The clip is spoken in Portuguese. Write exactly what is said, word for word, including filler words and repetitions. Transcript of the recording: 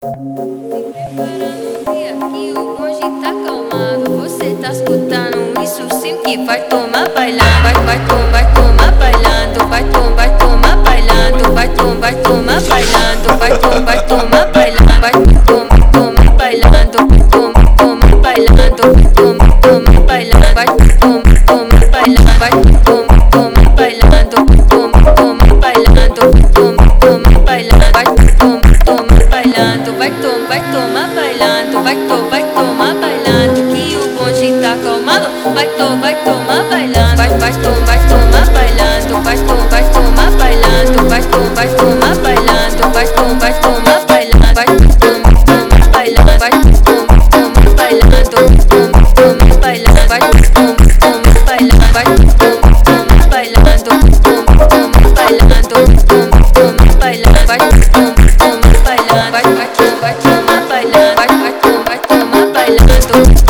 Preparando que aqui o bonde tá calmado. Você tá escutando isso sim que vai tomar bailando. Vai, vai, tom, vai tomar bailando. Vai, tom, vai tomar bailando. Vai, tom, vai tomar bailando. Vai, tom, vai tomar bailando. Vai, tom, tomar bailando. Tom, tomar bailando. Tom, tomar bailando. Vai, tom, tomar bailando. Vai, tom, tomar bailando. Tom, tomar bailando. Tom, tomar bailando. Vai, tom, tomar bailando. Vai, tom, vai tomar bailando. Vai, tom, vai tomar bailando. Que o bonde tá calmado. Vai, tom, vai tomar bailando. Vai, vai, tom, vai tomar bailando. Vai, tom, vai tomar bailando. Vai, tom, vai tomar bailando. Vai, tom, vai tomar bailando. Vai, tom, tomar bailando. Vai, tom, tomar bailando. Tom, tomar bailando. Vai, tom, tomar bailando. Vai, tom, tomar bailando. Tom, tomar bailando. Tom, tomar bailando. Vai, tom, tomar bailando. Vai, vai, tom, vai tomar bailando. Vai, vai, tom, vai tomar bailando.